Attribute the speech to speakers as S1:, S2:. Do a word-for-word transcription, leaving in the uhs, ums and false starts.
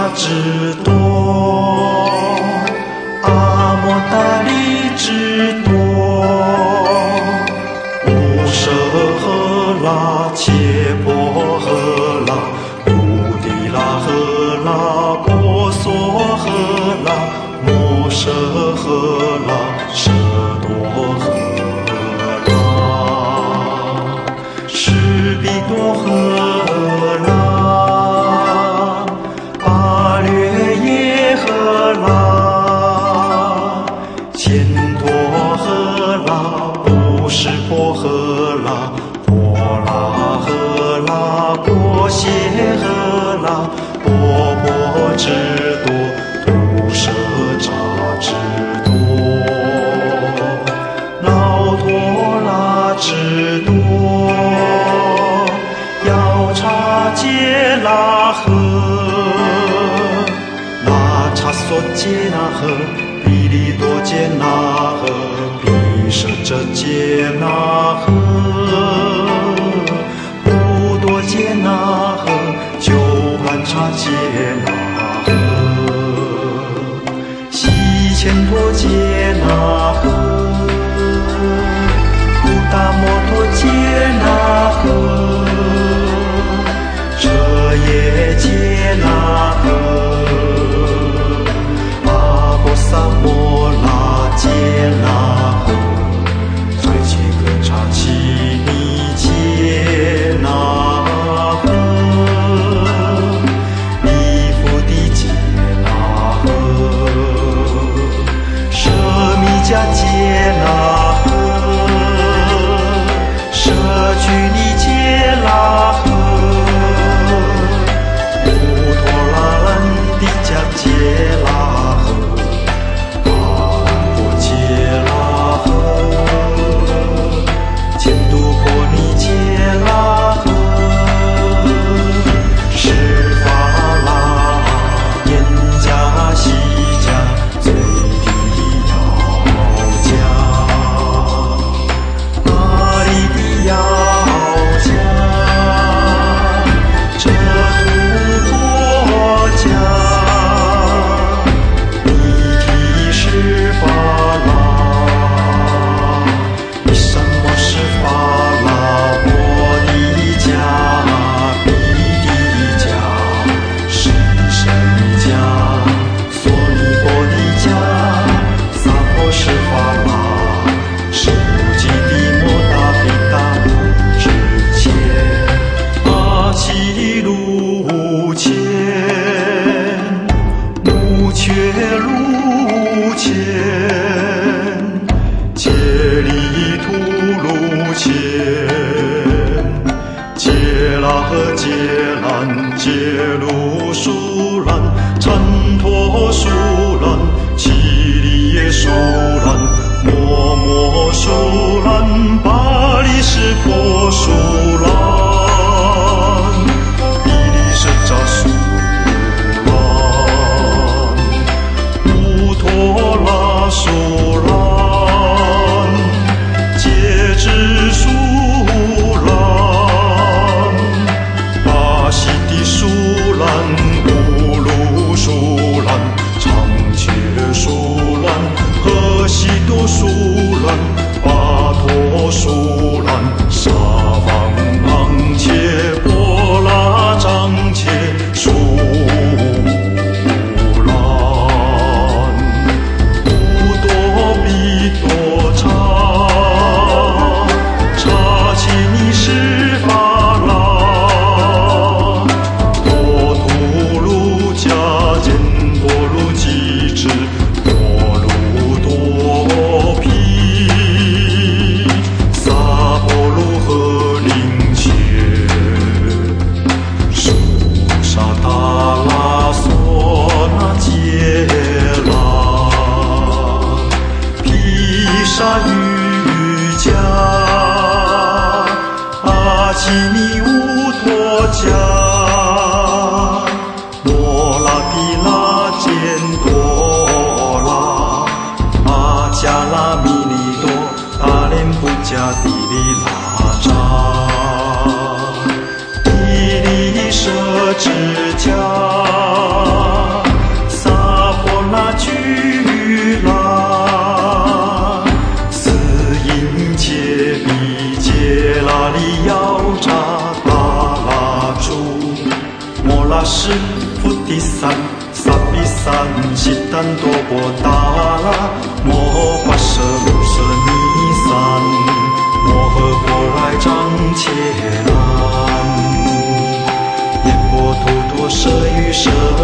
S1: 拉智多，阿摩达利智多，无舍诃拉切婆诃拉菩提拉诃拉波娑诃拉摩舍诃拉舍多诃拉释毗多诃拉巴略耶诃拉乾陀诃拉布施婆诃拉婆拉诃拉波谢诃拉波波智多图舍扎智多老陀拉智多要叉揭拉诃拉叉梭揭那诃毗利多揭那诃毗舍遮揭那诃不多揭那诃鸠盘叉揭那诃悉乾陀揭那诃布达摩陀揭那诃彻夜揭那诃阿婆萨摩拉揭那诃再揭格叉奇尼揭那诃离佛地揭那诃舍密迦揭那诃舍拘尼揭那诃乌陀罗兰帝迦揭那诃阿难婆揭那诃犍都婆尼揭那诃释法拉延迦悉迦最地要迦阿利地要迦遮图婆迦尼提释法拉伊什摩释法拉摩尼迦毗帝迦释神迦娑尼婆尼迦萨婆释法拉释无极地摩达毗达无智切阿悉卢切目却卢切揭利图卢切揭拉诃揭兰揭卢疏兰旃陀疏兰祇利耶疏兰摩摩疏兰巴利湿婆疏兰毗利舍扎疏兰乌陀拉疏兰揭智疏兰巴悉地疏兰乌卢疏兰长切疏兰诃悉多疏兰巴陀疏兰沙方旁切波拉张切疏兰无多比多叉叉切尼释法拉多图卢迦犍陀卢基智多卢多毗萨婆卢诃林切疏沙达拉娑那揭拉毗沙瑜伽阿悉尼乌陀迦摩拉毗拉犍陀拉阿迦拉弥利多大莲布迦帝利那扎帝利舍智迦是菩提萨萨比萨悉檀多波达拉摩巴舍卢舍尼散摩诃婆来藏切兰耶婆陀多舍于舍